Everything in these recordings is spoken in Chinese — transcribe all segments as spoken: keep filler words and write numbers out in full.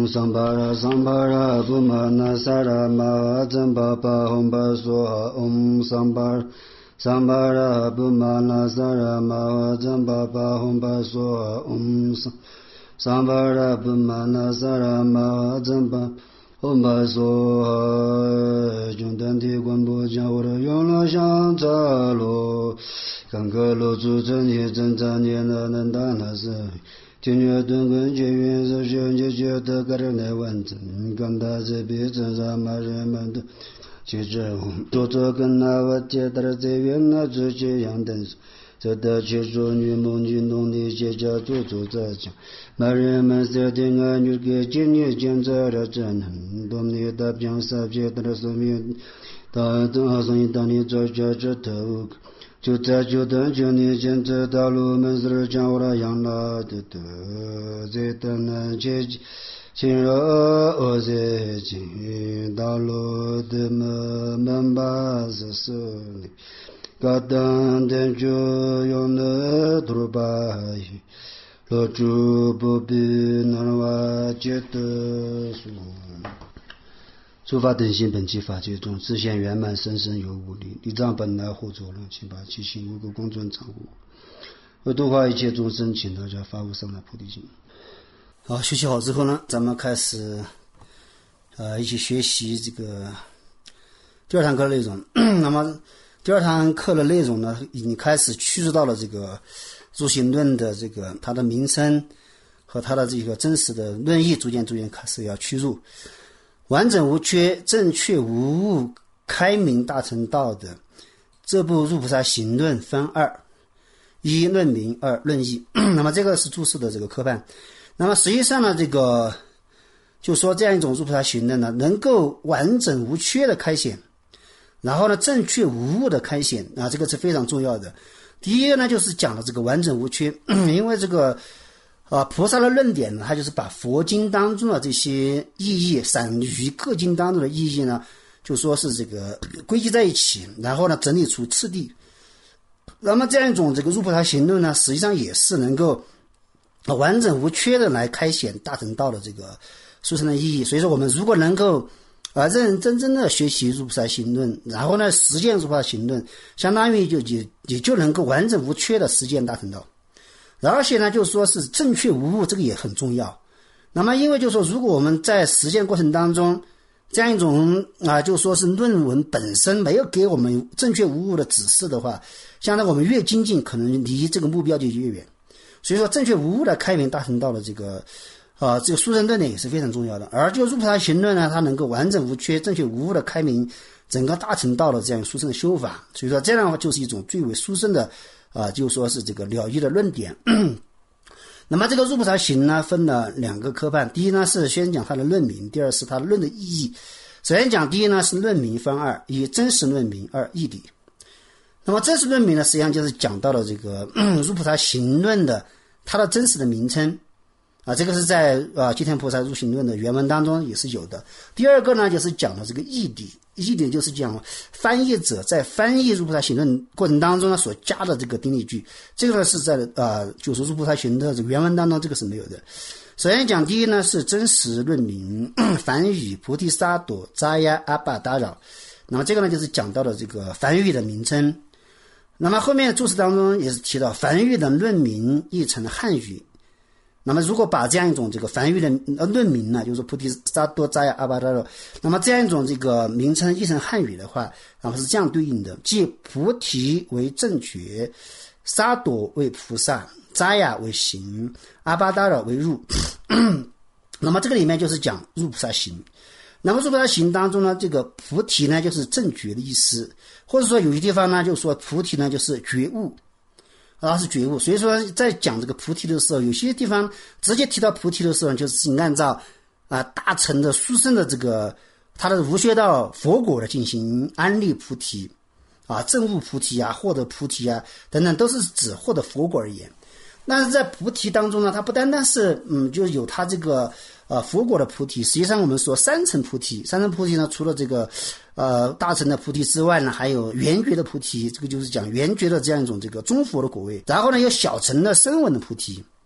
桑巴拉桑巴拉布玛那萨拉玛真巴巴吽巴梭嗡桑巴桑巴拉布玛那萨拉玛真巴巴吽巴梭嗡桑桑巴拉布玛那萨拉玛真巴吽巴梭中丹提观不将我的永乐相扎罗看克罗主真也真真也那能当那是听觉顿根结缘是学就觉得个人来完整跟他这边真让马人们的其实做这跟那我接到这边那直接样的这的去说女梦运动的些家做做这讲马人们设定啊女给今年见着了真很多你的讲啥别的说明当当所以当你做这这头就在就等就你现在道路门是讲我的养老的的在等那接亲热我在进道路的门门把是是你高等的就用的土巴落住不必那瓦觉得说诸法等心本具法界中自现圆满生生有无力力障本来护作论请把其心无故公尊常护为度化一切众生请大家发悟上来菩提心。好，学习好之后呢咱们开始呃一起学习这个第二堂课的内容那么第二堂课的内容呢已经开始趋入到了这个入行论的这个它的名称和它的这个真实的论义逐渐逐渐开始要趋入完整无缺正确无误开明大乘道的这部入菩萨行论分二一论名二论义那么这个是注释的这个科判那么实际上呢这个就说这样一种入菩萨行论呢能够完整无缺的开显然后呢正确无误的开显啊这个是非常重要的第一个呢就是讲了这个完整无缺因为这个啊，菩萨的论点呢，他就是把佛经当中的这些意义，散于各经当中的意义呢，就说是这个归集在一起，然后呢整理出次第。那么这样一种这个入菩萨行论呢，实际上也是能够完整无缺的来开显大乘道的这个殊胜的意义。所以说，我们如果能够啊认认真真的学习入菩萨行论，然后呢实践入菩萨行论，相当于就也也就能够完整无缺的实践大乘道。而且呢就是说是正确无误这个也很重要那么因为就是说如果我们在实践过程当中这样一种啊就说是论文本身没有给我们正确无误的指示的话相当我们越精进可能离这个目标就越远所以说正确无误的开明大乘道的这个啊这个殊胜论点也是非常重要的而就入菩萨行论呢它能够完整无缺正确无误的开明整个大乘道的这样殊胜的修法所以说这样的话就是一种最为殊胜的啊，就说是这个了义的论点那么这个入菩萨行呢分了两个科判第一呢是先讲它的论名第二是它的论的意义首先讲第一呢是论名分二一真实论名二义理那么真实论名呢实际上就是讲到了这个入菩萨行论的它的真实的名称啊，这个是在啊吉田菩萨入行论的原文当中也是有的第二个呢就是讲了这个义理义理就是讲翻译者在翻译入菩萨行论过程当中呢所加的这个定例句这个呢是在啊就是入菩萨行的这个原文当中这个是没有的首先讲第一呢是真实论名梵语菩提萨埵扎呀阿巴达扰那么这个呢就是讲到了这个梵语的名称那么后面注释当中也是提到梵语的论名译成汉语那么如果把这样一种这个梵语的论名呢就是说菩提萨埵扎呀阿巴达扰那么这样一种这个名称译成汉语的话那么是这样对应的即菩提为正觉萨埵为菩萨扎呀为行阿巴达扰为入那么这个里面就是讲入菩萨行那么入菩萨行当中呢这个菩提呢就是正觉的意思或者说有些地方呢就说菩提呢就是觉悟啊是觉悟所以说在讲这个菩提的时候有些地方直接提到菩提的时候就是按照啊大乘的殊胜的这个他的无学道佛果的进行安立菩提啊证悟菩提啊获得菩提啊等等都是指获得佛果而言但是在菩提当中呢它不单单是嗯就有它这个呃佛果的菩提实际上我们说三层菩提三层菩提呢除了这个呃大乘的菩提之外呢还有圆觉的菩提这个就是讲圆觉的这样一种这个中佛的果位然后呢有小乘的声闻的菩提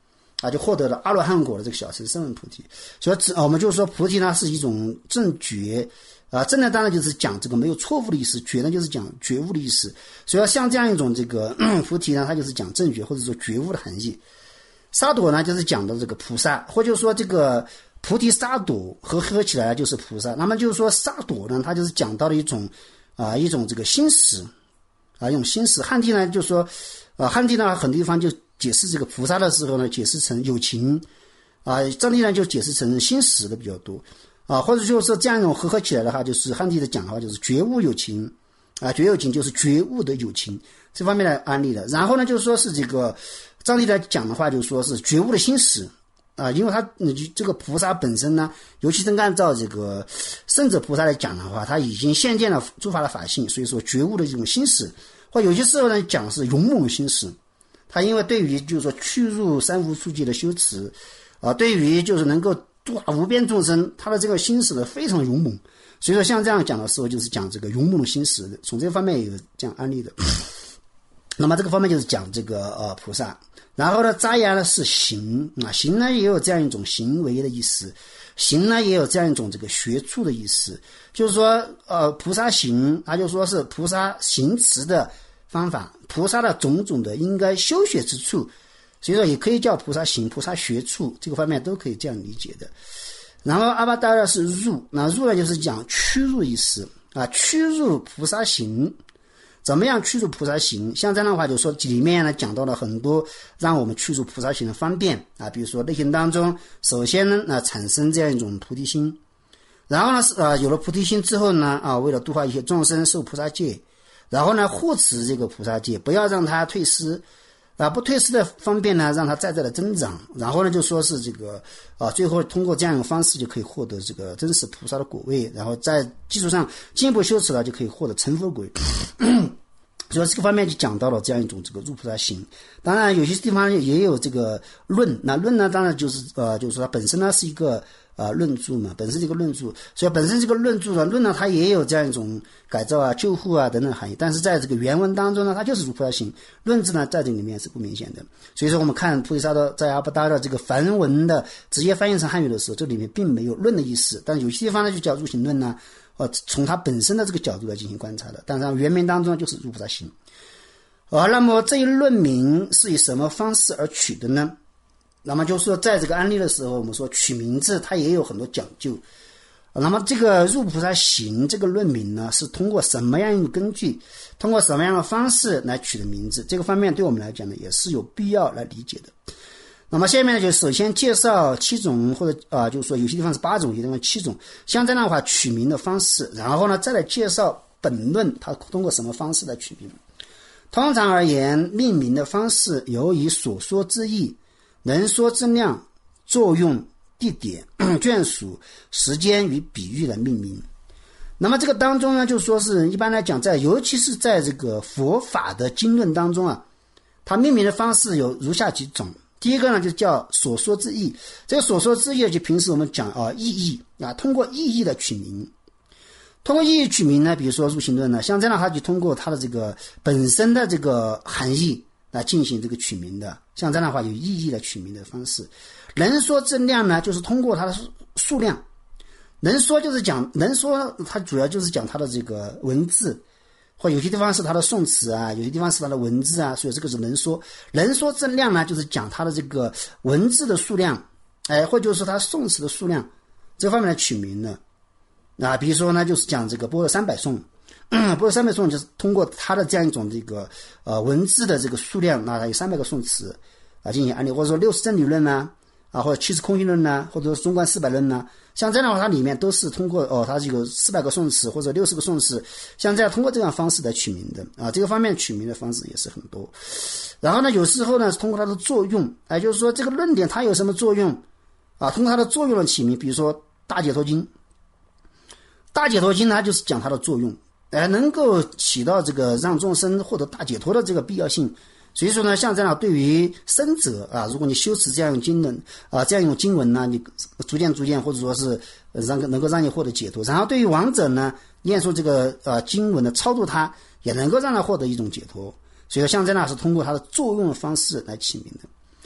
啊，就获得了阿罗汉果的这个小乘声闻菩提。所以我们就说菩提呢是一种正觉啊，正呢当然就是讲这个没有错误的意思，觉呢就是讲觉悟的意思。所以像这样一种这个菩提呢，它就是讲正觉或者说觉悟的含义。沙朵呢就是讲的这个菩萨，或者说这个菩提沙朵合合起来就是菩萨。那么就是说沙朵呢，它就是讲到了一种啊一种这个心识啊，一种心识。汉地呢就说啊，汉地呢很多地方就解释这个菩萨的时候呢，解释成有情啊，藏地呢就解释成心识的比较多啊，或者就是这样一种合合起来的话，就是汉地的讲的话就是觉悟有情啊，觉有情就是觉悟的有情这方面的案例的。然后呢就是说是这个藏地来讲的话，就是说是觉悟的心识啊，因为他这个菩萨本身呢，尤其是按照这个圣者菩萨来讲的话，他已经现见了诸法的法性，所以说觉悟的这种心识，或有些时候呢讲的是勇猛心识。他因为对于就是说去入三无处界的修持啊，对于就是能够度化无边众生，他的这个心识呢非常勇猛，所以说像这样讲的时候，就是讲这个勇猛的心识，从这方面也有这样案例的。那么这个方面就是讲这个呃菩萨。然后呢扎牙呢是行啊，行呢也有这样一种行为的意思，行呢也有这样一种这个学处的意思，就是说呃菩萨行，他就说是菩萨行持的方法，菩萨的种种的应该修学之处，所以说也可以叫菩萨行、菩萨学处，这个方面都可以这样理解的。然后阿巴达呢是入，那入呢就是讲趋入意思啊，趋入菩萨行。怎么样趋入菩萨行？像这样的话，就说里面呢讲到了很多让我们趋入菩萨行的方便啊，比如说内心当中，首先呢，呃、产生这样一种菩提心，然后呢，呃，有了菩提心之后呢，啊，为了度化一些众生受菩萨戒，然后呢，护持这个菩萨戒，不要让它退失，啊，不退失的方便呢，让它再再的增长，然后呢，就说是这个啊，最后通过这样一种方式就可以获得这个真实菩萨的果位，然后在基础上进一步修持了，就可以获得成佛果位。所以这个方面就讲到了这样一种这个入菩萨行。当然有些地方也有这个论，那论呢当然就是呃就是说它本身呢是一个呃论著嘛，本身是一个论著，所以本身这个论著呢论呢它也有这样一种改造啊、救护啊等等含义，但是在这个原文当中呢，它就是入菩萨行，论字呢在这里面是不明显的。所以说我们看菩提萨埵在阿巴达的这个梵文的直接翻译成汉语的时候，这里面并没有论的意思，但有些地方呢就叫入行论呢，呃从它本身的这个角度来进行观察的，但是原文当中就是入菩萨行。啊，那么这一论名是以什么方式而取的呢？那么就是说在这个案例的时候，我们说取名字它也有很多讲究。那么这个入菩萨行这个论名呢，是通过什么样一个根据，通过什么样的方式来取的名字，这个方面对我们来讲呢也是有必要来理解的。那么下面呢就首先介绍七种，或者啊、呃、就是说有些地方是八种，有些地方七种，像这样的话取名的方式，然后呢再来介绍本论它通过什么方式来取名。通常而言，命名的方式由以所说之意、能说之量、作用、地点、眷属、时间与比喻来命名。那么这个当中呢，就说是一般来讲，在尤其是在这个佛法的经论当中啊，它命名的方式有如下几种。第一个呢，就叫所说之意。这个所说之意，就平时我们讲啊意义啊，通过意义的取名。通过意义取名呢，比如说入行论呢，像这样的话就通过它的这个本身的这个含义来进行这个取名的，像这样的话有意义的取名的方式。能说之量呢，就是通过它的数量。能说就是讲能说，它主要就是讲它的这个文字，或有些地方是它的宋词啊，有些地方是它的文字啊，所以这个是能说。能说之量呢，就是讲它的这个文字的数量，哎，或者就是它宋词的数量，这方面来取名的。啊，比如说呢，就是讲这个般若三百颂，般若三百颂就是通过它的这样一种这个呃文字的这个数量，那它有三百个宋词啊进行案例，或者说六十真理论呢，啊或者七十空性论呢，或者说中观四百论呢，像这样的话，它里面都是通过哦，它这个四百个宋词或者六十个宋词，像这样通过这样方式来取名的啊，这个方面取名的方式也是很多。然后呢，有时候呢，通过它的作用，哎，就是说这个论点它有什么作用啊？通过它的作用的起名，比如说大解脱经。大解脱经呢，就是讲它的作用，哎，能够起到这个让众生获得大解脱的这个必要性。所以说呢，像这样对于生者啊，如果你修持这样一种经文啊，这样一种经文呢，你逐渐逐渐或者说是让能够让你获得解脱。然后对于亡者呢，念诵这个呃经文的超度他，也能够让他获得一种解脱。所以说像这样是通过它的作用的方式来起名的。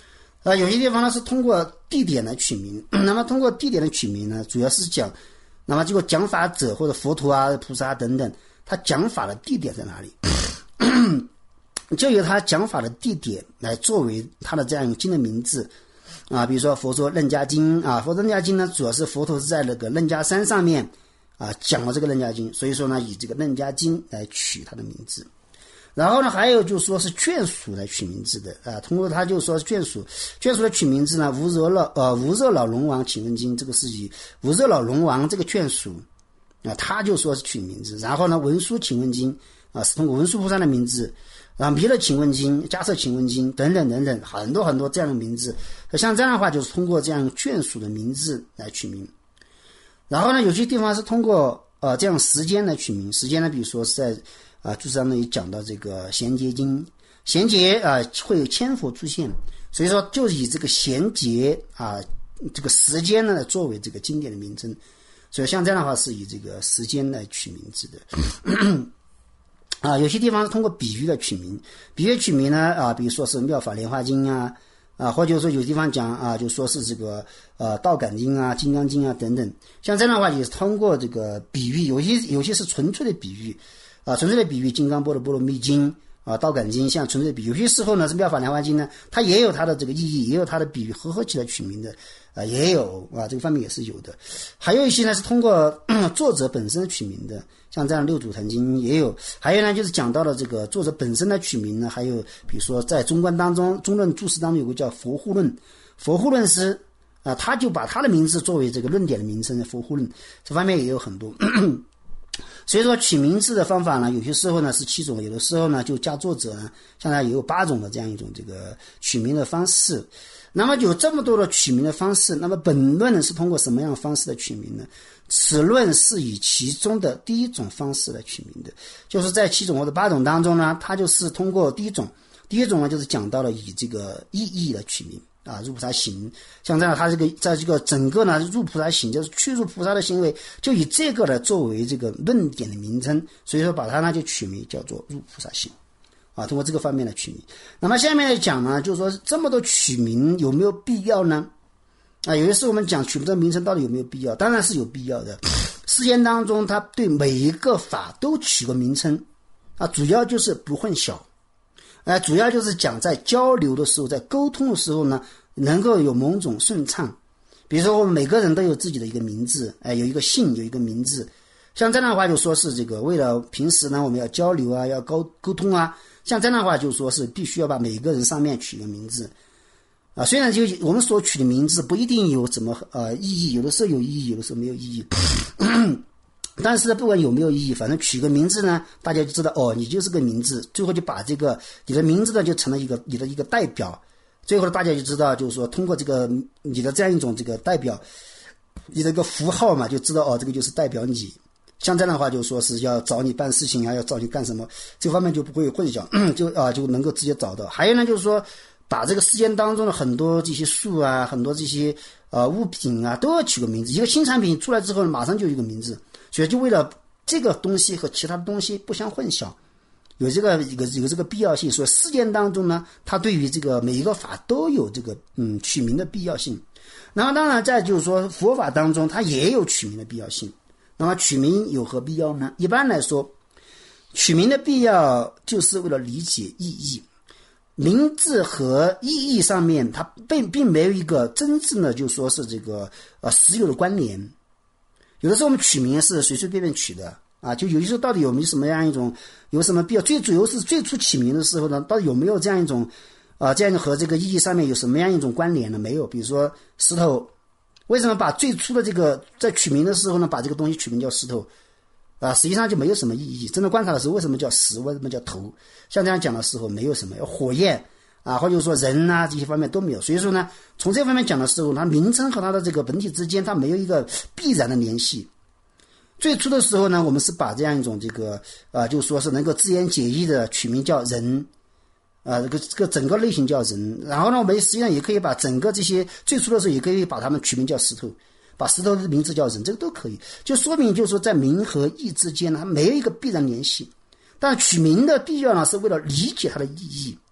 啊，有些地方呢是通过地点来取名，那么通过地点的取名呢，主要是讲，那么这个讲法者或者佛陀啊、菩萨等等，他讲法的地点在哪里？就由他讲法的地点来作为他的这样一个经的名字啊，比如说佛说楞伽经啊，佛楞伽经呢，主要是佛陀是在那个楞伽山上面啊讲了这个楞伽经，所以说呢，以这个楞伽经来取它的名字。然后呢，还有就是说是眷属来取名字的啊，通过他就说眷属，眷属的取名字呢，无热老呃无热老龙王请问经，这个是以无热老龙王这个眷属啊，他就说是取名字。然后呢，文殊请问经啊，是通过文殊菩萨的名字。啊，弥勒请问经、迦叶请问经等等等等，很多很多这样的名字。像这样的话，就是通过这样眷属的名字来取名。然后呢，有些地方是通过呃这样时间来取名。时间呢，比如说是在啊注释上呢也讲到这个贤劫经，贤劫啊会有千佛出现，所以说就以这个贤劫啊这个时间呢作为这个经典的名称。所以像这样的话是以这个时间来取名字的。啊，有些地方是通过比喻来取名，比喻取名呢啊，比如说是妙法莲华经啊，啊，或者说有地方讲啊，就说是这个呃道感经啊、金刚经啊等等，像这样的话也是通过这个比喻，有些有些是纯粹的比喻啊，纯粹的比喻，金刚波罗波罗蜜经啊、道感经，像纯粹的比喻，有些时候呢是妙法莲华经呢，它也有它的这个意义，也有它的比喻合合起来取名的啊，也有啊，这个方面也是有的。还有一些呢是通过作者本身取名的。像这样六祖坛经也有，还有呢就是讲到了这个作者本身的取名呢，还有比如说在中观当中中论注释当中有个叫佛护论，佛护论师啊，他就把他的名字作为这个论点的名称，佛护论这方面也有很多。所以说取名字的方法呢，有些时候呢是七种，有的时候呢就加作者呢，像它也有八种的这样一种这个取名的方式。那么有这么多的取名的方式，那么本论呢是通过什么样的方式来取名呢？此论是以其中的第一种方式来取名的，就是在七种或者八种当中呢，它就是通过第一种，第一种呢就是讲到了以这个意义来取名啊，入菩萨行，像这样，它这个在这个整个呢入菩萨行就是去入菩萨的行为，就以这个呢作为这个论点的名称，所以说把它呢就取名叫做入菩萨行。啊，通过这个方面来取名。那么下面来讲呢，就是说这么多取名有没有必要呢？啊，有些时候我们讲取名这个名称到底有没有必要？当然是有必要的。世间当中，它对每一个法都取个名称，啊，主要就是不混淆，啊，主要就是讲在交流的时候，在沟通的时候呢，能够有某种顺畅。比如说我们每个人都有自己的一个名字，哎，有一个姓，有一个名字。像这样的话就说是这个为了平时呢我们要交流啊，要沟沟通啊。像这样的话就说是必须要把每个人上面取一个名字啊，虽然就我们所取的名字不一定有什么呃意义，有的时候有意义，有的时候没有意义。但是不管有没有意义，反正取个名字呢，大家就知道哦，你就是个名字，最后就把这个你的名字呢就成了一个你的一个代表，最后大家就知道就是说通过这个你的这样一种这个代表，你的一个符号嘛，就知道哦这个就是代表你。像这样的话就说是要找你办事情啊，要找你干什么，这方面就不会混淆，就啊就能够直接找到。还有呢就是说把这个世间当中的很多这些树啊，很多这些呃物品啊都要取个名字，一个新产品出来之后马上就有一个名字，所以就为了这个东西和其他的东西不相混淆，有这个有有这个必要性，所以世间当中呢它对于这个每一个法都有这个嗯取名的必要性。然后当然再就是说佛法当中它也有取名的必要性。那么取名有何必要呢？一般来说取名的必要就是为了理解意义，名字和意义上面它并并没有一个真正的就说是这个呃实有的关联。有的时候我们取名是随随便便取的啊，就有些时候到底有没有什么样一种有什么必要，最主要是最初起名的时候呢，到底有没有这样一种啊、呃、这样和这个意义上面有什么样一种关联呢？没有。比如说石头，为什么把最初的这个在取名的时候呢，把这个东西取名叫石头啊？实际上就没有什么意义。真的观察的时候，为什么叫石？为什么叫头？像这样讲的时候，没有什么。火焰啊，或者说人啊，这些方面都没有。所以说呢，从这方面讲的时候，它名称和它的这个本体之间，它没有一个必然的联系。最初的时候呢，我们是把这样一种这个啊，就说是能够自言解义的取名叫人。啊，这个这个整个类型叫人，然后呢，我们实际上也可以把整个这些最初的时候也可以把它们取名叫石头，把石头的名字叫人，这个都可以，就说明就是说在名和义之间呢，它没有一个必然联系。但取名的必要呢，是为了理解它的意义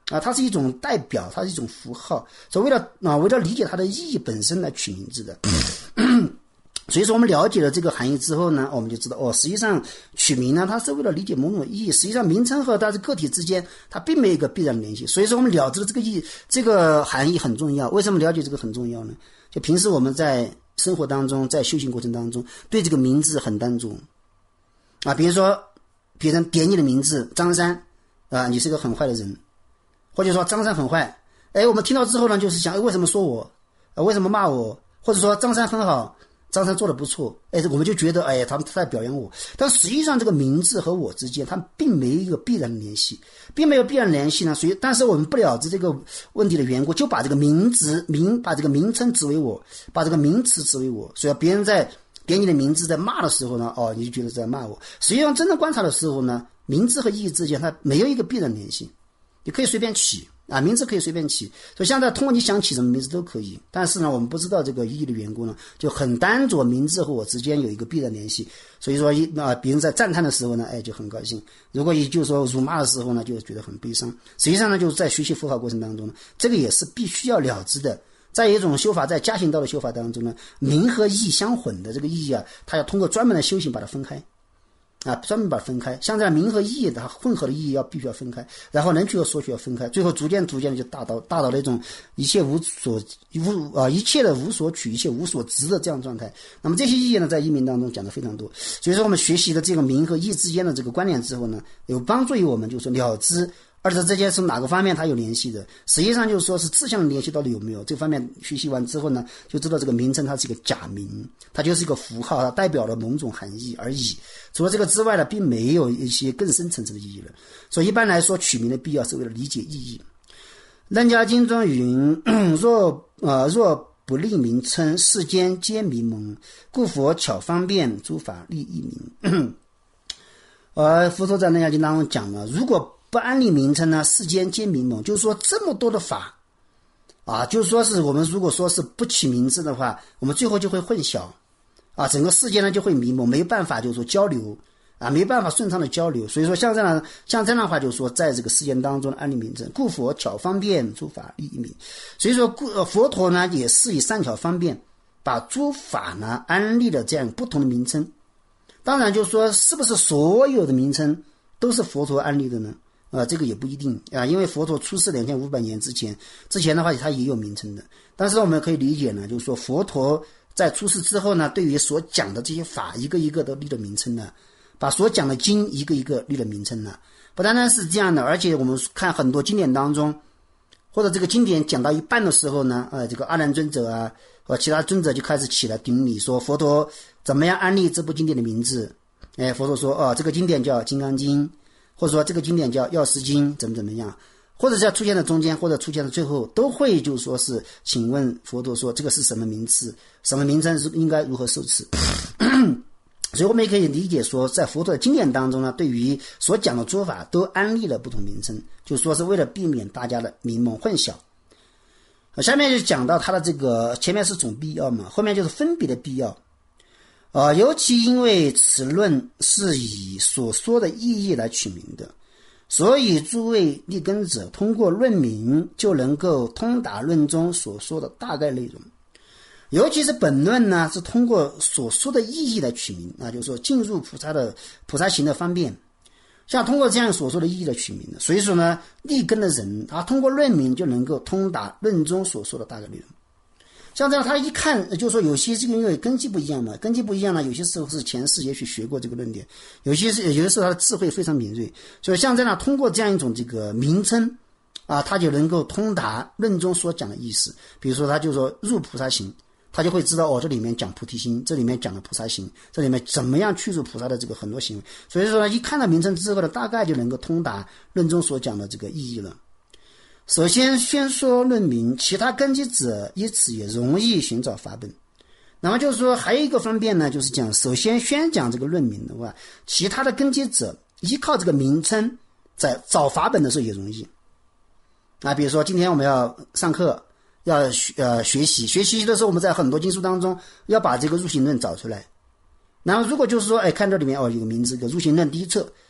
啊，它是一种代表，它是一种符号，所以为了啊，为了理解它的意义本身来取名字的。所以说我们了解了这个含义之后呢，我们就知道哦，实际上取名呢，它是为了理解某种意义。实际上名称和它的个体之间，它并没有一个必然的联系。所以说我们了知了这个意，这个含义很重要。为什么了解这个很重要呢？就平时我们在生活当中，在修行过程当中，对这个名字很单重啊。比如说别人点你的名字张三啊，你是个很坏的人，或者说张三很坏。哎，我们听到之后呢，就是想，哎，为什么说我？啊，为什么骂我？或者说张三很好。张三做的不错，哎，我们就觉得，哎，他们他在表扬我。但实际上，这个名字和我之间，它并没有一个必然的联系，并没有必然联系呢。所以，但是我们不了解这个问题的缘故，就把这个名字名，把这个名称指为我，把这个名词指为我。所以，别人在点你的名字在骂的时候呢，哦，你就觉得在骂我。实际上，真正观察的时候呢，名字和意义之间它没有一个必然联系，你可以随便起。啊，名字可以随便起，所以现在通过你想起什么名字都可以。但是呢，我们不知道这个意义的缘故呢，就很单着名字和我之间有一个必然联系。所以说，一啊，别人在赞叹的时候呢，哎，就很高兴；如果也就是说辱骂的时候呢，就觉得很悲伤。实际上呢，就是在学习佛法过程当中呢，这个也是必须要了知的。在一种修法，在加行道的修法当中呢，名和义相混的这个意义啊，它要通过专门的修行把它分开。啊，专门把它分开，像这样名和义它混合的意义要必须要分开，然后能取和所取要分开，最后逐渐逐渐的就达到达到那种一切无所无啊一切的无所取，一切无所执的这样状态。那么这些意义呢，在义名当中讲的非常多。所以说我们学习的这个名和义之间的这个关联之后呢，有帮助于我们就是了知二者之间是哪个方面它有联系的。实际上就是说是自相联系到底有没有，这方面学习完之后呢，就知道这个名称它是一个假名，它就是一个符号，它代表了某种含义而已。除了这个之外呢，并没有一些更深层次的意义了。所以一般来说，取名的必要是为了理解意义。楞伽经中云：若呃若不立名称，世间皆迷蒙，故佛巧方便，诸法立一名。而佛陀在楞伽经当中讲了，如果不安立名称呢，世间皆迷蒙，就是说这么多的法啊，就是说是我们如果说是不起名字的话，我们最后就会混淆啊，整个世界呢就会迷蒙，没办法就是说交流啊，没办法顺畅的交流。所以说像这样像这样的话，就是说在这个世间当中安立名称，故佛巧方便，诸法立一名。所以说故佛陀呢也是以善巧方便把诸法呢安立了这样不同的名称。当然就是说是不是所有的名称都是佛陀安立的呢？啊，这个也不一定啊，因为佛陀出世两千五百年之前，之前的话他也有名称的。但是我们可以理解呢，就是说佛陀在出世之后呢，对于所讲的这些法一个一个都立了名称了，把所讲的经一个一个立了名称了。不单单是这样的，而且我们看很多经典当中，或者这个经典讲到一半的时候呢，呃，这个阿难尊者啊和其他尊者就开始起来顶礼，说佛陀怎么样安立这部经典的名字。哎，佛陀说哦，这个经典叫金刚经，或者说这个经典叫药师经，怎么怎么样，或者是要出现在中间，或者出现在最后，都会就说是请问佛陀说这个是什么名词，什么名称是应该如何受持。所以我们也可以理解说，在佛陀的经典当中呢，对于所讲的诸法都安立了不同名称，就说是为了避免大家的迷蒙混淆。下面就讲到它的这个，前面是总必要嘛，后面就是分别的必要。呃，尤其因为此论是以所说的意义来取名的，所以诸位立根者通过论名就能够通达论中所说的大概内容。尤其是本论呢，是通过所说的意义来取名，那就是说进入菩萨的菩萨行的方便，像通过这样所说的意义来取名的。所以说呢，立根的人他通过论名就能够通达论中所说的大概内容。像这样他一看就是说有些这个因为根基不一样嘛，根基不一样呢，有些时候是前世也许学过这个论点，有些是有些时候他的智慧非常敏锐，所以像这样通过这样一种这个名称啊，他就能够通达论中所讲的意思。比如说他就说入菩萨行，他就会知道哦，这里面讲菩提心，这里面讲的菩萨行，这里面怎么样去入菩萨的这个很多行为。所以说呢，一看到名称之后呢，大概就能够通达论中所讲的这个意义了。首先宣说论名，其他根基者因此也容易寻找法本。那么就是说还有一个方面呢，就是讲首先宣讲这个论名的话，其他的根基者依靠这个名称在找法本的时候也容易。啊，比如说今天我们要上课要学呃学习学习的时候，我们在很多经书当中要把这个入行论找出来。然后如果就是说哎看这里面哦有个名字，个入行论第一册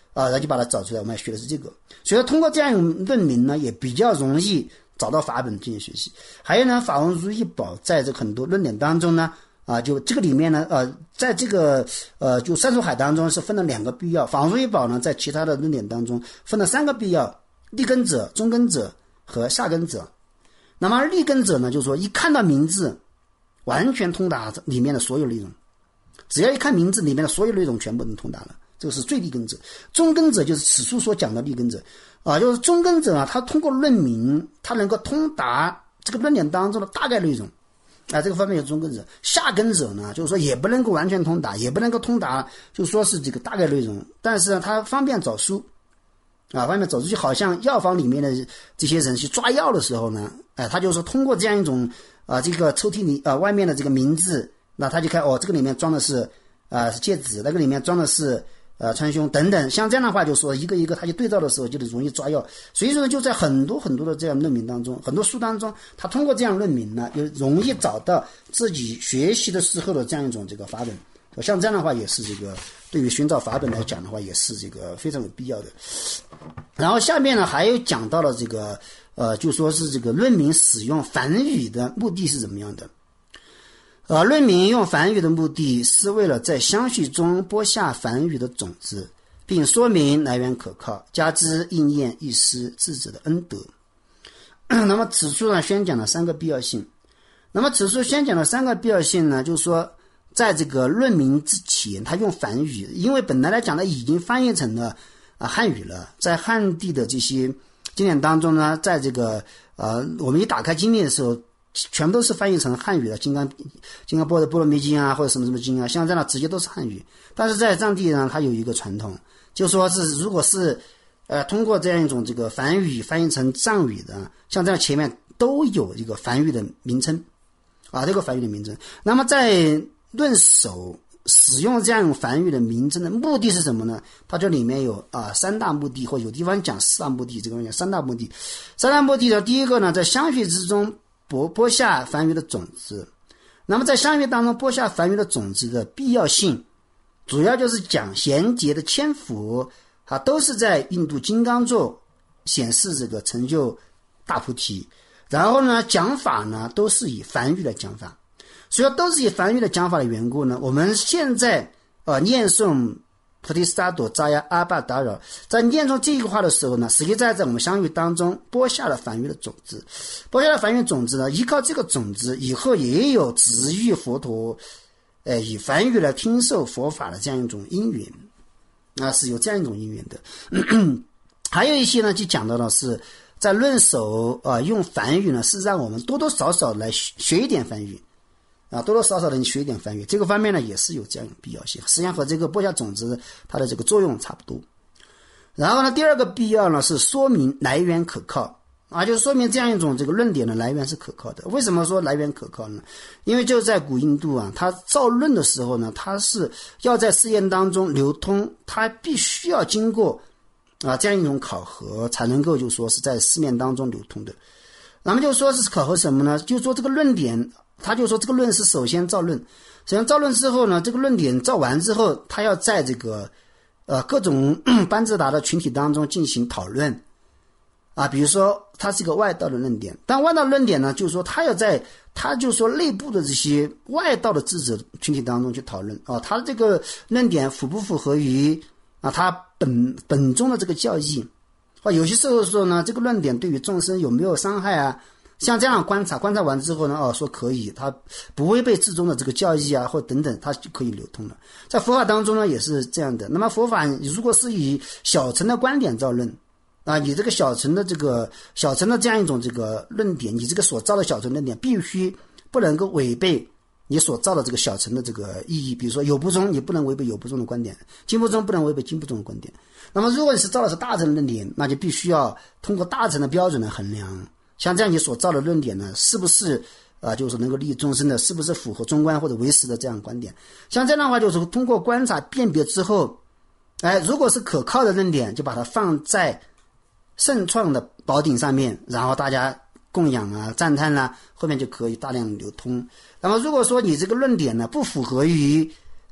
啊，然后就把它找出来，我们要学的是这个。所以说通过这样一种论明呢，也比较容易找到法本进行学习。还有呢，法王如意宝在这很多论点当中呢，啊，就这个里面呢，呃，在这个呃，就三书海当中是分了两个必要，法王如意宝呢，在其他的论点当中分了三个必要：立根者、中根者和下根者。那么立根者呢，就是说一看到名字，完全通达里面的所有内容，只要一看名字里面的所有内容全部能通达了。这个是最立根者。中根者就是此处所讲的立根者啊，就是中根者啊，他通过论明，他能够通达这个论点当中的大概内容啊，这个方面有中根者。下根者呢，就是说也不能够完全通达，也不能够通达，就说是这个大概内容，但是呢，他方便找书啊，方便找书，就好像药房里面的这些人去抓药的时候呢，哎，他就是通过这样一种啊，这个抽屉里啊外面的这个名字，那他就看哦，这个里面装的是啊是戒指，那个里面装的是。呃，川芎等等，像这样的话，就说一个一个，他就对照的时候，就得容易抓药。所以说呢，就在很多很多的这样论明当中，很多书当中，他通过这样论明呢，就容易找到自己学习的时候的这样一种这个法本。像这样的话，也是这个对于寻找法本来讲的话，也是这个非常有必要的。然后下面呢，还有讲到了这个呃，就说是这个论明使用梵语的目的是怎么样的。呃，论明用梵语的目的是为了在相续中播下梵语的种子，并说明来源可靠，加之应验易施智者的恩德。那么此处呢，宣讲了三个必要性。那么此处宣讲了三个必要性呢，就是说，在这个论明之前，他用梵语，因为本来来讲呢，已经翻译成了啊汉语了，在汉地的这些经典当中呢，在这个呃，我们一打开经典的时候。全都是翻译成汉语的，金刚金刚波的波罗蜜经啊，或者什么什么经啊，像这样的直接都是汉语。但是在藏地呢，它有一个传统，就说是如果是呃通过这样一种这个梵语翻译成藏语的，像这样前面都有一个梵语的名称啊，这个梵语的名称。那么在论首使用这样梵语的名称的目的是什么呢？它这里面有啊三大目的，或有地方讲四大目的，这个地方讲三大目的。三大目的的第一个呢，在相续之中。播播下梵语的种子，那么在相续当中播下梵语的种子的必要性，主要就是讲贤劫的千佛啊，都是在印度金刚座显示这个成就大菩提。然后呢，讲法呢都是以梵语的讲法，所以都是以梵语的讲法的缘故呢，我们现在呃念诵菩提萨埵扎呀阿巴达扰，在念诵这句话的时候呢，实际在在我们相续当中播下了梵语的种子，播下了梵语种子呢，依靠这个种子，以后也有直遇佛陀，呃，以梵语来听受佛法的这样一种因缘，啊，是有这样一种因缘的。咳咳还有一些呢，就讲到的是在论首啊、呃，用梵语呢，是让我们多多少少来学一点梵语。啊，多多少少的你学一点梵语，这个方面呢也是有这样的必要性，实际上和这个播下种子它的这个作用差不多。然后呢，第二个必要呢是说明来源可靠啊，就是说明这样一种这个论点的来源是可靠的。为什么说来源可靠呢？因为就在古印度啊，它造论的时候呢，它是要在试验当中流通，它必须要经过啊这样一种考核，才能够就说是在市面当中流通的。那么就说是考核什么呢？就说这个论点。他就说这个论是首先造论，首先造论之后呢，这个论点造完之后，他要在这个呃各种班智达的群体当中进行讨论啊，比如说它是一个外道的论点，但外道论点呢，就是说他要在他就说内部的这些外道的智者群体当中去讨论啊，他这个论点符不符合于啊他本本宗的这个教义啊，有些时候说呢，这个论点对于众生有没有伤害啊？像这样观察，观察完之后呢，哦，说可以，它不违背至宗的这个教义啊，或等等，它就可以流通了。在佛法当中呢，也是这样的。那么佛法如果是以小乘的观点造论啊，你这个小乘的这个小乘的这样一种这个论点，你这个所造的小乘论点必须不能够违背你所造的这个小乘的这个意义。比如说有部宗，你不能违背有部宗的观点；经部宗不能违背经部宗的观点。那么如果你是造的是大乘论点，那就必须要通过大乘的标准来衡量。像这样你所造的论点呢，是不是啊、呃，就是能够利益众生的，是不是符合中观或者唯识的这样观点？像这样的话，就是通过观察辨别之后，哎，如果是可靠的论点，就把它放在圣创的宝顶上面，然后大家供养啊、赞叹啦、啊，后面就可以大量流通。那么如果说你这个论点呢不符合于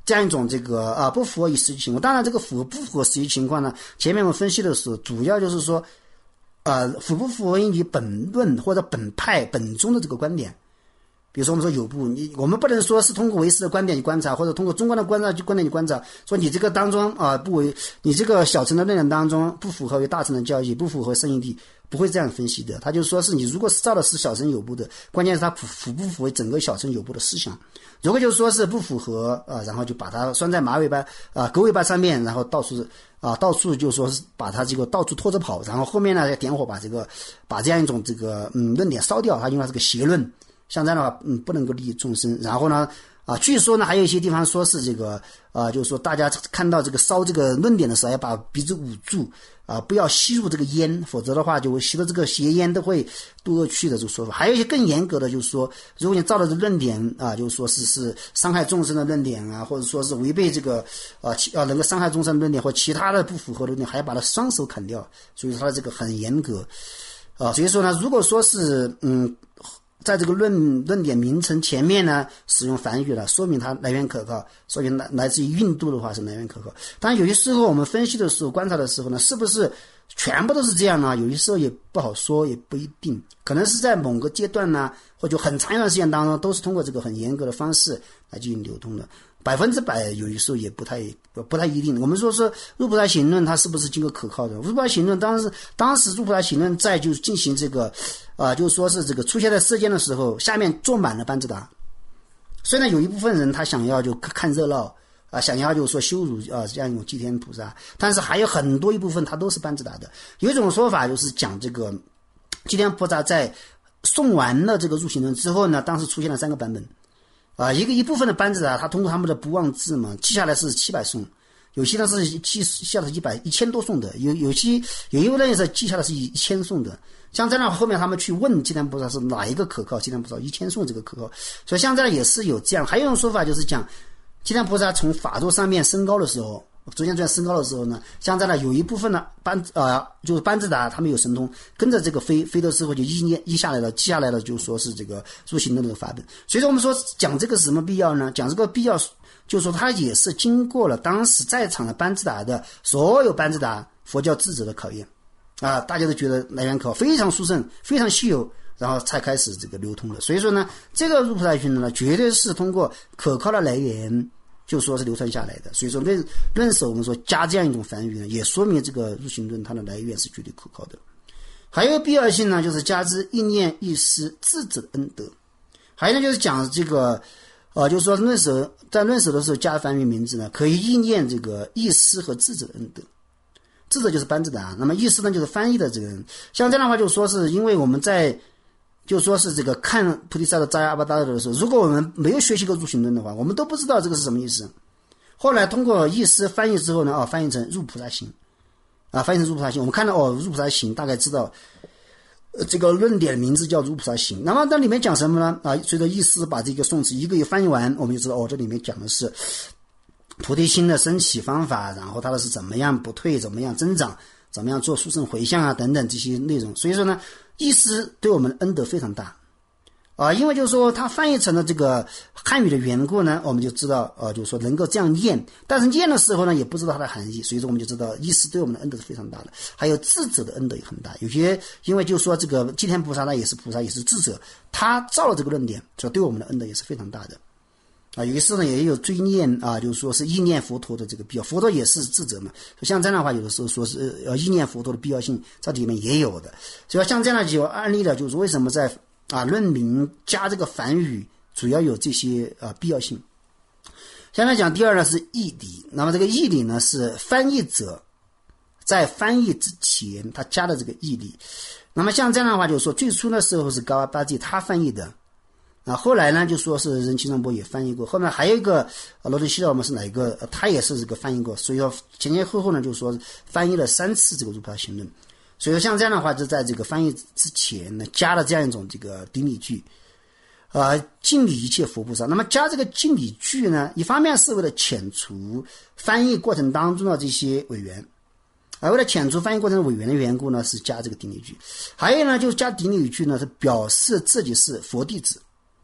这样一种这个啊不符合于实际情况。当然这个符不符合实际情况呢，前面我们分析的时候主要就是说呃符不符合于本论或者本派本宗的这个观点。比如说我们说有部，你我们不能说是通过唯识的观点去观察，或者通过中观的观察观点去观察，说你这个当中啊不为你这个小乘的论点当中不符合于大乘的教义，不符合圣义谛，不会这样分析的。他就说是你如果是照的是小乘有部的，关键是它符不符合整个小乘有部的思想。如果就说是不符合啊，然后就把它拴在马尾巴啊狗尾巴上面，然后到处啊到处就说是把它这个到处拖着跑，然后后面呢点火把这个把这样一种这个嗯论点烧掉，它因为它是个邪论。像这样的话，嗯，不能够利益众生。然后呢，啊，据说呢，还有一些地方说是这个，啊，就是说大家看到这个烧这个论点的时候，要把鼻子捂住，啊，不要吸入这个烟，否则的话就会吸的这个邪烟都会渡恶趣的这个说法。还有一些更严格的，就是说，如果你照的这论点啊，就是说是是伤害众生的论点啊，或者说是违背这个啊啊能够伤害众生的论点或其他的不符合的论点，还要把它双手砍掉。所以说它这个很严格，啊，所以说呢，如果说是嗯。在这个论论点名称前面呢，使用梵语了，说明它来源可靠，说明来来自于印度的话是来源可靠。当然有些时候我们分析的时候、观察的时候呢，是不是全部都是这样呢？有些时候也不好说，也不一定，可能是在某个阶段呢，或者很长一段时间当中，都是通过这个很严格的方式来进行流通的。百分之百有的时候也不太不太一定。我们说是入菩萨行论它是不是经过可靠的？入菩萨行论当时当时入菩萨行论在就进行这个啊、呃，就是说是这个出现在世间的时候，下面坐满了班智达。虽然有一部分人他想要就看热闹啊，想要就是说羞辱啊这样一种祭天菩萨，但是还有很多一部分他都是班智达的。有一种说法就是讲这个祭天菩萨在诵完了这个入行论之后呢，当时出现了三个版本。啊，一个一部分的班智达，他通过他们的不忘字嘛，记下来是七百颂，有些呢是记下来一百一千多颂的，有有些有一部分是记下来是一千颂的。像这样后面他们去问祭天菩萨是哪一个可靠，祭天菩萨一千颂这个可靠，所以像这样也是有这样。还有一种说法就是讲祭天菩萨从法座上面升高的时候，逐渐逐渐升高的时候呢，像这样的有一部分呢班啊、呃、就是班智达他们有神通，跟着这个飞飞的时候就一念一下来了，记下来了，就说是这个入行的那个法本。所以说我们说讲这个是什么必要呢？讲这个必要，就是说它也是经过了当时在场的班智达的所有班智达佛教智者的考验啊，大家都觉得来源可靠，非常殊胜，非常稀有，然后才开始这个流通的。所以说呢，这个入菩萨行论呢，绝对是通过可靠的来源。就说是流传下来的，所以说论论手我们说加这样一种梵语呢，也说明这个入行论它的来源是绝对可靠的。还有必要性呢，就是加之意念意识智者的恩德。还有呢，就是讲这个呃，就是说论手在论手的时候加梵语名字呢，可以意念这个意识和智者的恩德。智者就是班智达，那么意识呢就是翻译的这个人。像这样的话，就说是因为我们在就说是这个看菩提萨的扎亚阿巴达的时候，如果我们没有学习过入行论的话，我们都不知道这个是什么意思。后来通过意识翻译之后呢，啊，翻译成入菩萨行，啊，翻译成入菩萨行，我们看到哦，入菩萨行，大概知道、呃、这个论点名字叫入菩萨行。那么这里面讲什么呢？啊，随着意识把这个宋词一个一个翻译完，我们就知道哦，这里面讲的是菩提心的升起方法，然后它的是怎么样不退，怎么样增长，怎么样做殊胜回向啊等等这些内容。所以说呢，意识对我们恩德非常大啊，因为就是说它翻译成了这个汉语的缘故呢，我们就知道呃，就是说能够这样念，但是念的时候呢，也不知道它的含义，所以说我们就知道意识对我们的恩德是非常大的。还有智者的恩德也很大，有些因为就是说这个祭天菩萨呢也是菩萨，也是智者，他造了这个论点，所以对我们的恩德也是非常大的。啊，有的时候呢也有追念啊，就是说是意念佛陀的这个必要，佛陀也是智者嘛。像这样的话，有的时候说是呃意念佛陀的必要性，这里面也有的。所以像这样的有案例的，就是为什么在啊论名加这个梵语，主要有这些啊必要性。下面讲第二呢是义理，那么这个义理呢是翻译者在翻译之前他加的这个义理。那么像这样的话，就是说最初的时候是高阿巴济他翻译的。啊，后来呢，就说是任清上波也翻译过，后面还有一个罗德希尔，我们是哪一个？他也是这个翻译过，所以说前前后后呢，就说翻译了三次这个入菩萨行论。所以说像这样的话，就在这个翻译之前呢，加了这样一种这个顶礼句，啊、呃，敬礼一切佛菩萨。那么加这个敬礼句呢，一方面是为了遣除翻译过程当中的这些委员。而为了遣除翻译过程的委员的缘故呢，是加这个顶礼句。还有呢，就是加顶礼句呢，是表示自己是佛弟子。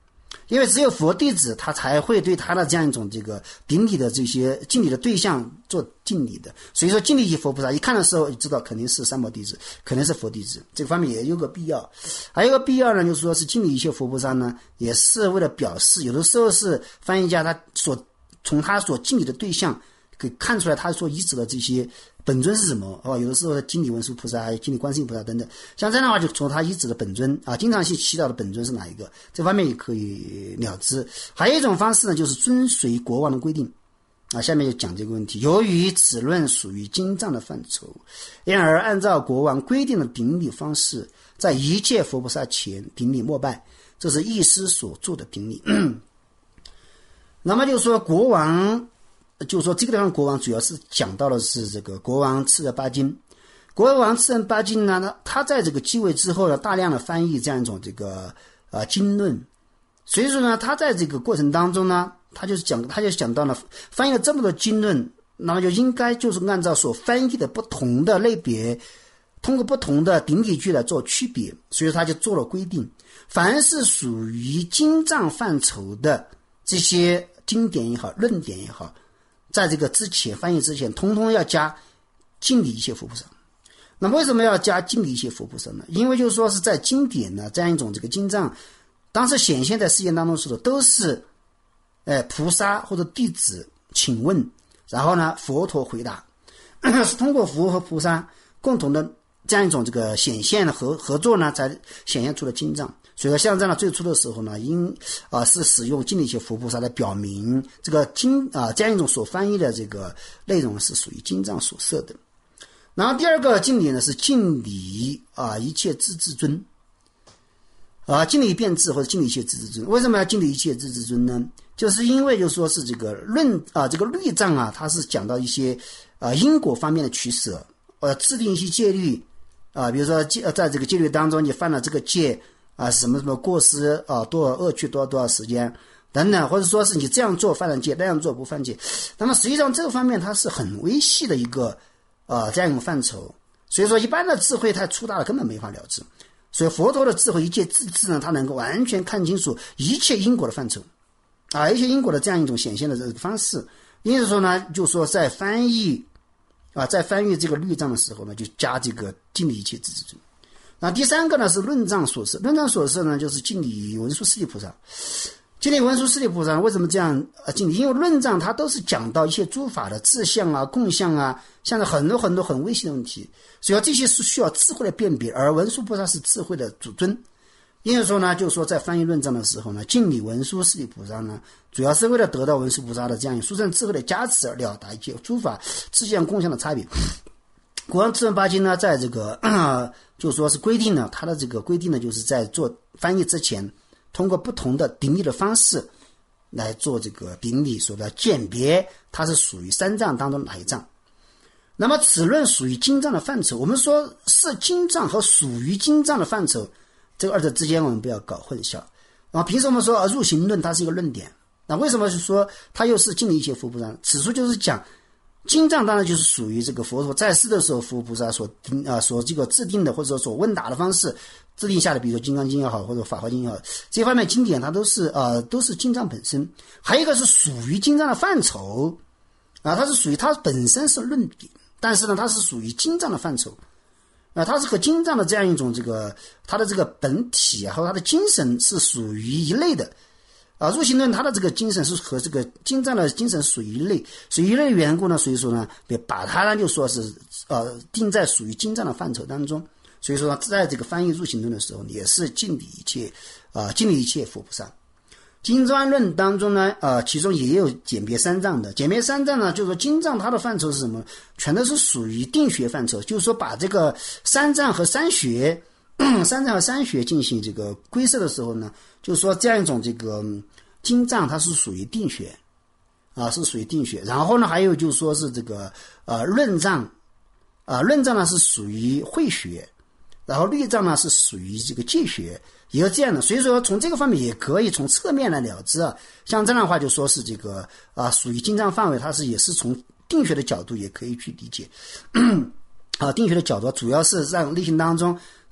因为只有佛弟子他才会对他的这样一种这个顶礼的这些敬礼的对象做敬礼的，所以说敬礼一佛菩萨一看的时候就知道肯定是三宝弟子，肯定是佛弟子，这个方面也有个必要。还有一个必要呢，就是说是敬礼一切佛菩萨呢，也是为了表示，有的时候是翻译家他所从他所敬礼的对象可以看出来他所依止的这些本尊是什么啊？有的时候敬礼文殊菩萨、敬礼观世音菩萨等等，像这样的话就从他依止的本尊啊，经常性祈祷的本尊是哪一个，这方面也可以了知。还有一种方式呢，就是遵随国王的规定啊。下面就讲这个问题。由于此论属于经藏的范畴，因而按照国王规定的顶礼方式，在一切佛菩萨前顶礼膜拜，这是义师所做的顶礼。那么就是说国王。就是说这个地方国王主要是讲到的是这个国王赐的八经，国王赐人八经呢，他在这个继位之后呢，大量的翻译这样一种这个呃经论，所以说呢，他在这个过程当中呢，他就是讲他就讲到了翻译了这么多经论，那么就应该就是按照所翻译的不同的类别，通过不同的顶礼句来做区别，所以他就做了规定，凡是属于经藏范畴的这些经典也好，论点也好，在这个之前翻译之前，通通要加敬礼一切佛菩萨。那么为什么要加敬礼一切佛菩萨呢？因为就是说是在经典呢这样一种这个经藏，当时显现在世间当中时的都是，哎菩萨或者弟子请问，然后呢佛陀回答，是通过佛和菩萨共同的这样一种这个显现的合合作呢，才显现出了经藏。所以说像这样的最初的时候呢，应啊、呃、是使用敬礼一切佛菩萨来表明这个经啊、呃、这样一种所翻译的这个内容是属于经藏所设的。然后第二个敬礼呢是敬礼啊、呃、一切智至尊啊、呃、敬礼变智或者敬礼一切智至尊。为什么要敬礼一切智至尊呢？就是因为就说是这个论啊、呃、这个律藏啊，它是讲到一些啊、呃、因果方面的取舍，呃制定一些戒律啊、呃，比如说戒在这个戒律当中你犯了这个戒啊，什么什么过失啊，多少恶趣多少多少时间等等，或者说是你这样做犯了戒，那样做不犯戒。那么实际上这个方面它是很微细的一个啊这样一种范畴，所以说一般的智慧太粗大了，根本没法了知。所以佛陀的智慧一切智智呢，它能够完全看清楚一切因果的范畴啊，一切因果的这样一种显现的这个方式。因此说呢，就说在翻译啊，在翻译这个律藏的时候呢，就加这个敬礼一切智至尊。那第三个呢是论藏所示，论藏所示呢就是敬礼文殊师利菩萨。敬礼文殊师利菩萨为什么这样啊敬礼？因为论藏它都是讲到一些诸法的自相啊、共相啊，像是很多很多很微细的问题，所以这些是需要智慧的辨别，而文殊菩萨是智慧的主尊。因此说呢，就是说在翻译论藏的时候呢，敬礼文殊师利菩萨呢，主要是为了得到文殊菩萨的这样殊胜智慧的加持而了达一切诸法自相共相的差别。国王智人八经呢，在这个呃就说是规定呢，它的这个规定呢，就是在做翻译之前，通过不同的顶礼的方式来做这个顶礼，说的鉴别它是属于三藏当中哪一藏。那么此论属于经藏的范畴，我们说是经藏和属于经藏的范畴，这个二者之间我们不要搞混淆。然后平时我们说入行论它是一个论点，那为什么是说它又是敬礼一切佛菩萨？此处就是讲经藏当然就是属于这个佛陀在世的时候佛菩萨所定啊、呃、所这个制定的，或者说所问答的方式制定下的，比如说金刚经也好，或者法华经也好，这方面经典它都是呃都是经藏本身。还有一个是属于经藏的范畴啊，它是属于它本身是论点，但是呢它是属于经藏的范畴啊，它是和经藏的这样一种这个它的这个本体啊和它的精神是属于一类的。啊，入行论它的这个精神是和这个经藏的精神属于一类，属于一类的缘故呢，所以说呢，把它呢就说是呃定在属于经藏的范畴当中。所以说呢，在这个翻译入行论的时候，也是敬礼一切啊、呃，敬礼一切佛菩萨。金砖论当中呢，呃，其中也有简别三藏的。简别三藏呢，就是说经藏它的范畴是什么？全都是属于定学范畴，就是说把这个三藏和三学。三藏和三学进行这个归摄的时候呢，就是说这样一种这个经藏它是属于定学啊，是属于定学。然后呢，还有就是说是这个呃论藏啊，论藏呢是属于慧学，然后律藏呢是属于这个戒学，也有这样的。所以说从这个方面也可以从侧面来了知啊。像这样的话就说是这个啊属于经藏范围，它是也是从定学的角度也可以去理解。啊，定学的角度主要是让内心当中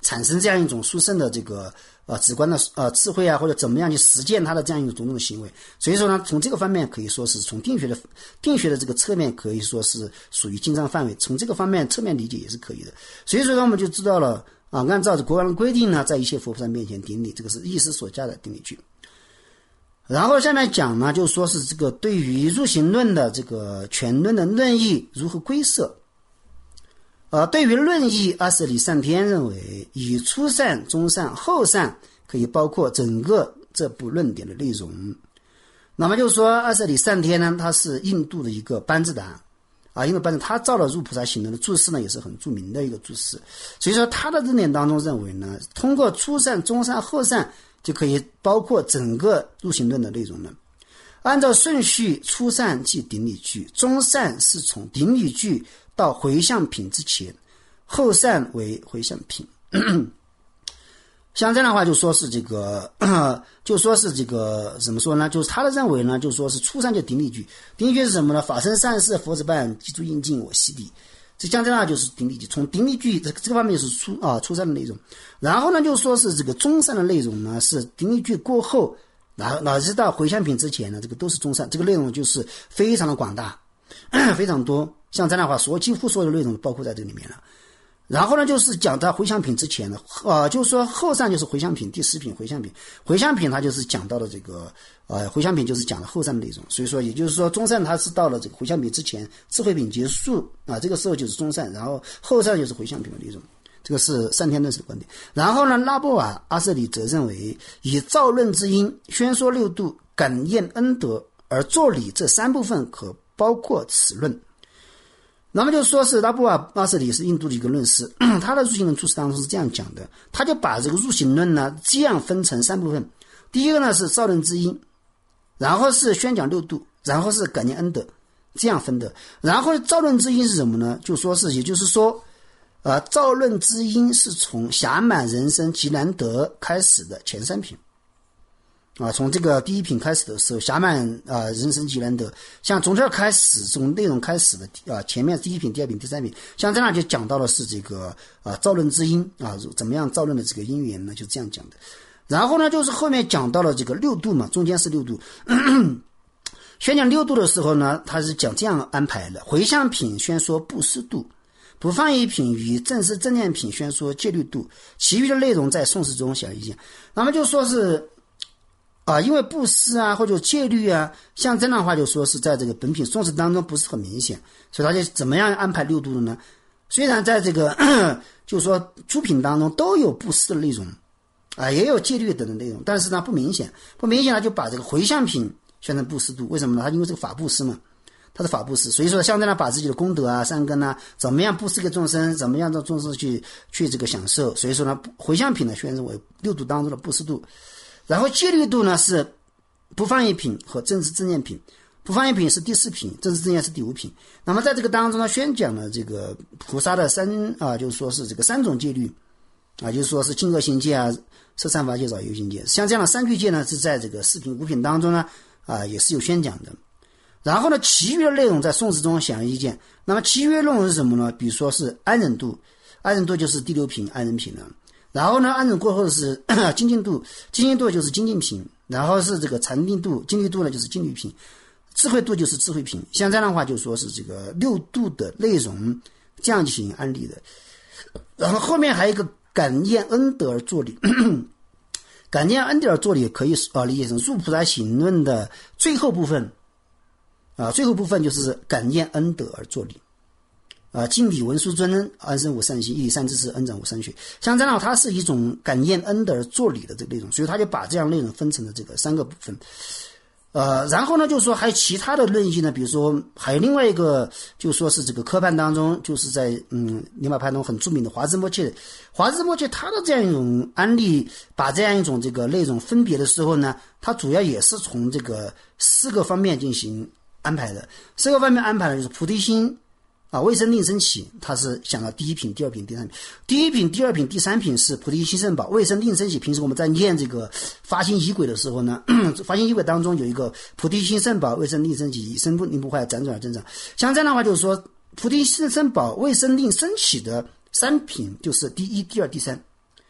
产生这样一种殊胜的这个呃直观的呃智慧啊，或者怎么样去实践它的这样一种种种的行为。所以说呢，从这个方面可以说是从定学的定学的这个侧面可以说是属于经藏范围，从这个方面侧面理解也是可以的。所以说呢，我们就知道了啊，按照国王的规定呢，在一切佛菩萨面前顶礼，这个是意识所加的顶礼句。然后下面讲呢，就说是这个对于入行论的这个全论的论义如何归摄。呃，对于论义，阿舍里上天认为，以初善、中善、后善可以包括整个这部论点的内容。那么就是说，阿舍里上天呢，他是印度的一个班智达啊，印度班智达他造了入菩萨行论的注释呢，也是很著名的一个注释。所以说，他的论点当中认为呢，通过初善、中善、后善就可以包括整个入行论的内容了。按照顺序，初善即顶礼句，中善是从顶礼句到回向品之前，后善为回向品。像这样的话，就说是这个，就说是这个怎么说呢？就是他的认为呢，就说是初善就顶礼句，顶礼句是什么呢？法身善事，佛子伴，记住应尽，我悉地。这像这样就是顶礼句，从顶礼句这这个方面是初啊初善的内容。然后呢，就说是这个中善的内容呢，是顶礼句过后。然后乃至到回向品之前呢，这个都是中善，这个内容就是非常的广大，非常多。像这样的话，所几乎所有的内容都包括在这里面了。然后呢，就是讲到回向品之前呢，呃，就是说后善就是回向品，第十品回向品，回向品它就是讲到了这个，呃，回向品就是讲了后善的内容。所以说，也就是说，中善它是到了这个回向品之前，智慧品结束啊，这个时候就是中善，然后后善就是回向品的内容。这个是上天论师的观点。然后呢，拉波瓦阿舍里则认为，以造论之因宣说六度感验恩德而作礼这三部分可包括此论。那么就说是拉波瓦阿舍里是印度的一个论师，他的入行论注释当中是这样讲的，他就把这个入行论呢这样分成三部分。第一个呢是造论之因，然后是宣讲六度，然后是感念恩德，这样分的。然后造论之因是什么呢？就说是也就是说呃，造论之因是从暇满人生极难得开始的前三品啊，从这个第一品开始的时候，暇满啊、呃、人生极难得，像从这儿开始，从内容开始的啊、呃，前面第一品、第二品、第三品，像这样就讲到了是这个啊、呃、造论之因啊，怎么样造论的这个因缘呢？就这样讲的。然后呢，就是后面讲到了这个六度嘛，中间是六度。咳咳宣讲六度的时候呢，他是讲这样安排的：回向品宣说布施度。不放逸品与正式正念品宣说戒律度，其余的内容在宋释中显而易见。那么就说是啊、呃，因为布施啊或者戒律啊，像这样的话就说是在这个本品宋释当中不是很明显，所以他就怎么样安排六度的呢？虽然在这个就是说诸品当中都有布施的内容啊、呃，也有戒律等的内容，但是呢不明显，不明显他就把这个回向品宣成布施度，为什么呢？他因为这个法布施嘛。他是法布施，所以说像这样把自己的功德啊、善根啊，怎么样布施给众生，怎么样让众生去去这个享受。所以说呢，回向品呢宣称为六度当中的布施度，然后戒律度呢是不放逸品和正知正念品，不放逸品是第四品，正知正念是第五品。那么在这个当中呢，宣讲了这个菩萨的三啊，就是说是这个三种戒律啊，就是说是净恶行戒啊、摄善法戒、找有行戒。像这样的三句戒呢，是在这个四品五品当中呢啊也是有宣讲的。然后呢，其余的内容在宋释中显而易见。那么其余的内容是什么呢？比如说是安忍度，安忍度就是第六品安忍品了。然后呢，安忍过后是精进度，精进度就是精进品。然后是这个禅定度，精进度呢就是精律品，智慧度就是智慧品。像这样的话，就说是这个六度的内容这样进行安立的。然后后面还有一个感念恩德而作礼，感念恩德而作礼可以啊理解成入菩萨行论的最后部分。啊，最后部分就是感念恩德而作礼，啊，敬礼文殊尊恩，安身无善心，一理善知识，恩长无善学。像这样，它是一种感念恩德而作礼的这个内容，所以他就把这样内容分成了这个三个部分。呃，然后呢，就是说还有其他的论义呢，比如说还有另外一个，就说是这个科判当中，就是在嗯尼玛派中很著名的华兹摩切，华兹摩切他的这样一种安利，把这样一种这个内容分别的时候呢，他主要也是从这个四个方面进行安排的。四个方面安排的就是菩提心啊，未生令生起，它是想到第一品、第二品、第三品。第一品、第二品、第三品是菩提心圣宝，未生令生起。平时我们在念这个发心仪轨的时候呢，发心仪轨当中有一个菩提心圣宝，未生令生起，以生不令不坏，辗转而增长。像这样的话，就是说菩提心圣宝未生令生起的三品就是第一、第二、第三。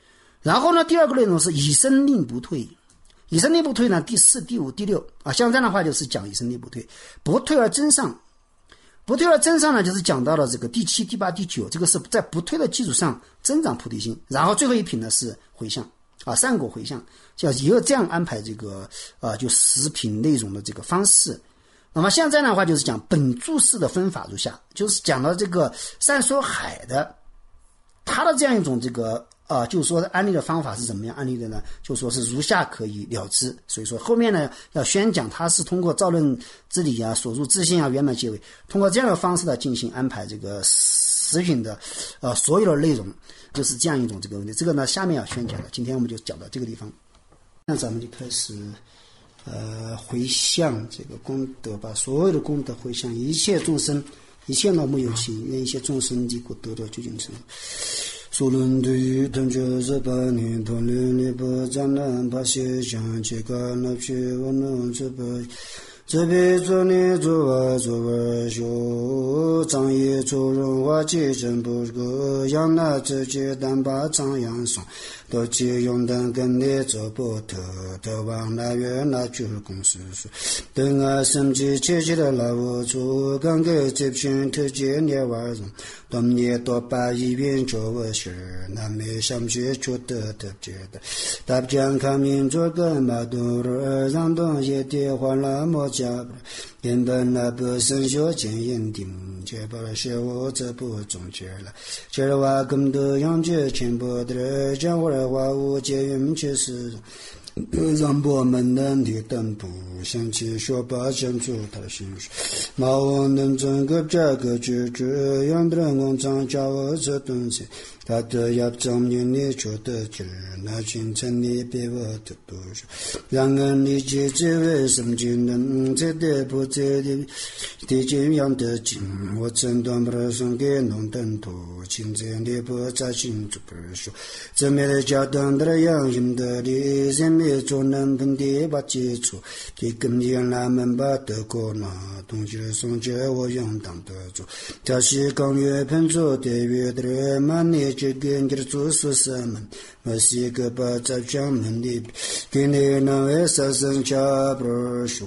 然后呢，第二个内容是以身令不退。以身令不退呢，第四、第五、第六啊，像这样的话就是讲以身令不退，不退而增上。不退而增上呢，就是讲到了这个第七、第八、第九，这个是在不退的基础上增长菩提心。然后最后一品呢是回向啊，善果回向，就也有这样安排这个啊，就十品内容的这个方式。那么现在的话就是讲本注释的分法如下，就是讲到这个善说海的他的这样一种这个啊，就是说安利的方法是怎么样安利的呢？就说是如下可以了之。所以说后面呢要宣讲他是通过造论之理啊、所入自性啊、圆满结尾，通过这样的方式来进行安排这个十品的呃所有的内容，就是这样一种这个问题。这个呢下面要宣讲的，今天我们就讲到这个地方。那咱们就开始呃回向这个功德，把所有的功德回向一切众生，一切老母有情，愿一切众生离苦得到究竟成。所论对于同学是八年同龄的不占难把写想这个那去我能这辈这辈做你做我做我修张也做人话结真不个让那直接单把张扬送到借用等跟你做不得的往那远那就是公司说等啊生气切切的老我做刚给这片特接你玩人当你多把一边做我事那没想去做得的觉得大家看民族跟马多尔让东西的话那么家原本那不生小见眼定却把学我这不中结了这的话更多样觉全部的讲我的话我结缘确实让我们能力等不想起说把讲出他的心事马我能整个这个句子让的人工厂叫我这东西他的要证明你说的就是那群成你别我的多说让人理解这为什么就能这的不这的的这样的经我真断不了送给农等途亲这样的不在心就不说这没的家当的样心的的人没做能分的把接触给跟人他们把德国那东西送给我用当的做他是刚月喷出的月的人满你这跟着做说什么我是个把在专门的给你那位杀生家不说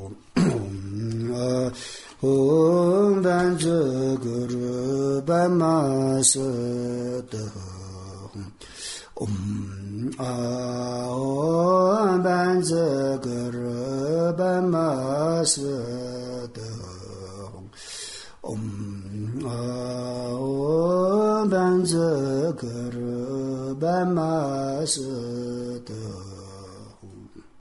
啊红班这个日班马色的嗯啊红班这个日班马色的嗯啊红班这个日班马色